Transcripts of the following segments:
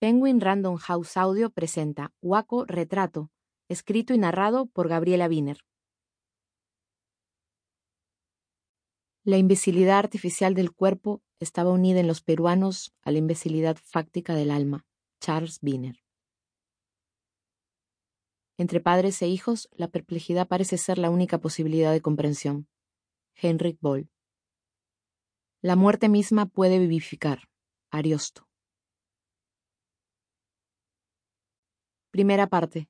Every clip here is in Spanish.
Penguin Random House Audio presenta Waco Retrato, escrito y narrado por Gabriela Wiener. La imbecilidad artificial del cuerpo estaba unida en los peruanos a la imbecilidad fáctica del alma. Charles Wiener. Entre padres e hijos, la perplejidad parece ser la única posibilidad de comprensión. Heinrich Böll. La muerte misma puede vivificar. Ariosto. Primera parte.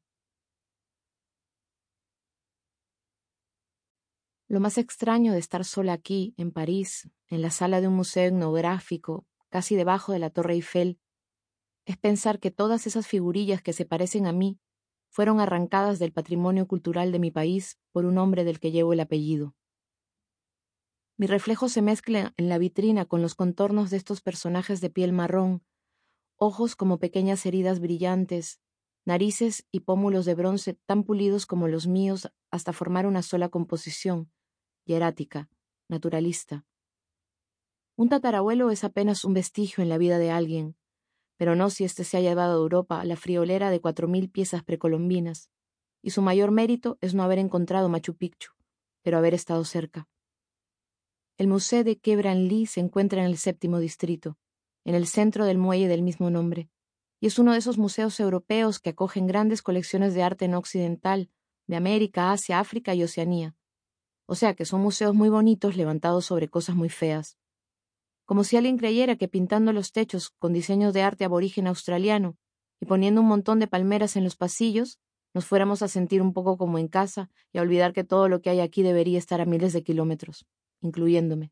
Lo más extraño de estar sola aquí, en París, en la sala de un museo etnográfico, casi debajo de la Torre Eiffel, es pensar que todas esas figurillas que se parecen a mí fueron arrancadas del patrimonio cultural de mi país por un hombre del que llevo el apellido. Mi reflejo se mezcla en la vitrina con los contornos de estos personajes de piel marrón, ojos como pequeñas heridas brillantes, narices y pómulos de bronce tan pulidos como los míos hasta formar una sola composición, hierática, naturalista. Un tatarabuelo es apenas un vestigio en la vida de alguien, pero no si éste se ha llevado a Europa la friolera de 4000 piezas precolombinas, y su mayor mérito es no haber encontrado Machu Picchu, pero haber estado cerca. El Museo de Quai Branly se encuentra en el 7º distrito, en el centro del muelle del mismo nombre, y es uno de esos museos europeos que acogen grandes colecciones de arte no occidental, de América, Asia, África y Oceanía. O sea que son museos muy bonitos levantados sobre cosas muy feas. Como si alguien creyera que pintando los techos con diseños de arte aborigen australiano y poniendo un montón de palmeras en los pasillos, nos fuéramos a sentir un poco como en casa y a olvidar que todo lo que hay aquí debería estar a miles de kilómetros, incluyéndome.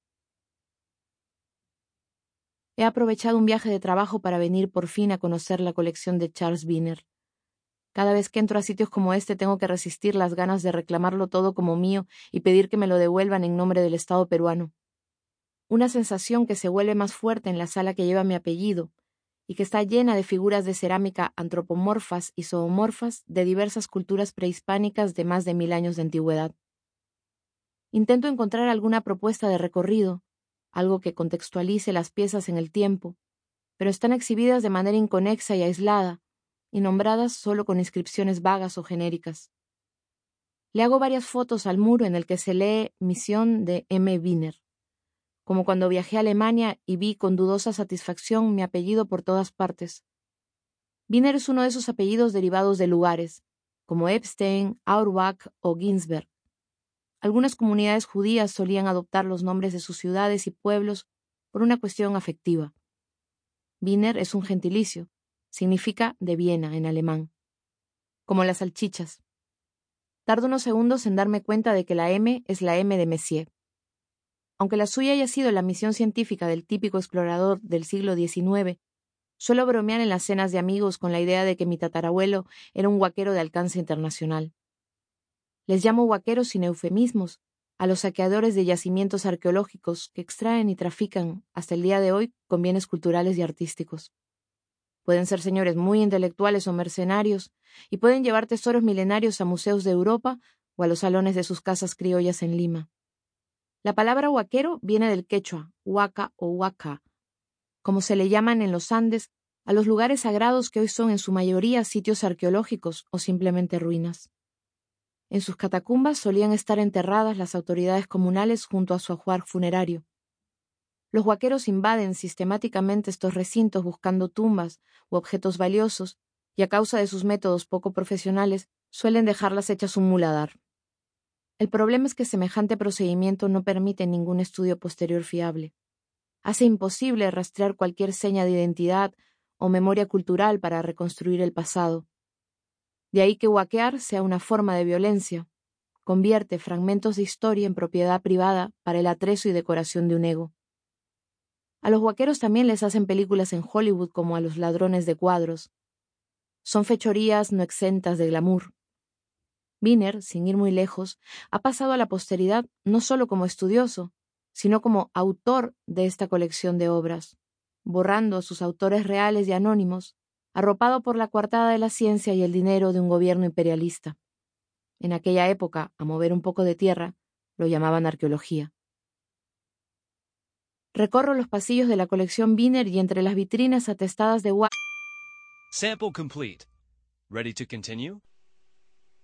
He aprovechado un viaje de trabajo para venir por fin a conocer la colección de Charles Wiener. Cada vez que entro a sitios como este tengo que resistir las ganas de reclamarlo todo como mío y pedir que me lo devuelvan en nombre del Estado peruano. Una sensación que se vuelve más fuerte en la sala que lleva mi apellido y que está llena de figuras de cerámica antropomorfas y zoomorfas de diversas culturas prehispánicas de más de 1000 años de antigüedad. Intento encontrar alguna propuesta de recorrido, algo que contextualice las piezas en el tiempo, pero están exhibidas de manera inconexa y aislada, y nombradas solo con inscripciones vagas o genéricas. Le hago varias fotos al muro en el que se lee Misión de M. Wiener, como cuando viajé a Alemania y vi con dudosa satisfacción mi apellido por todas partes. Wiener es uno de esos apellidos derivados de lugares, como Epstein, Auerbach o Ginsberg. Algunas comunidades judías solían adoptar los nombres de sus ciudades y pueblos por una cuestión afectiva. Wiener es un gentilicio, significa de Viena en alemán, como las salchichas. Tardo unos segundos en darme cuenta de que la M es la M de Messier. Aunque la suya haya sido la misión científica del típico explorador del siglo XIX, suelo bromear en las cenas de amigos con la idea de que mi tatarabuelo era un huaquero de alcance internacional. Les llamo huaqueros sin eufemismos a los saqueadores de yacimientos arqueológicos que extraen y trafican hasta el día de hoy con bienes culturales y artísticos. Pueden ser señores muy intelectuales o mercenarios y pueden llevar tesoros milenarios a museos de Europa o a los salones de sus casas criollas en Lima. La palabra huaquero viene del quechua, huaca o huaca, como se le llaman en los Andes a los lugares sagrados que hoy son en su mayoría sitios arqueológicos o simplemente ruinas. En sus catacumbas solían estar enterradas las autoridades comunales junto a su ajuar funerario. Los huaqueros invaden sistemáticamente estos recintos buscando tumbas u objetos valiosos y a causa de sus métodos poco profesionales suelen dejarlas hechas un muladar. El problema es que semejante procedimiento no permite ningún estudio posterior fiable. Hace imposible rastrear cualquier seña de identidad o memoria cultural para reconstruir el pasado. De ahí que huaquear sea una forma de violencia. Convierte fragmentos de historia en propiedad privada para el atrezo y decoración de un ego. A los huaqueros también les hacen películas en Hollywood como a los ladrones de cuadros. Son fechorías no exentas de glamour. Wiener, sin ir muy lejos, ha pasado a la posteridad no solo como estudioso, sino como autor de esta colección de obras, borrando a sus autores reales y anónimos, arropado por la coartada de la ciencia y el dinero de un gobierno imperialista. En aquella época, a mover un poco de tierra, lo llamaban arqueología. Recorro los pasillos de la colección Wiener y entre las vitrinas atestadas de Sample complete. Ready to continue?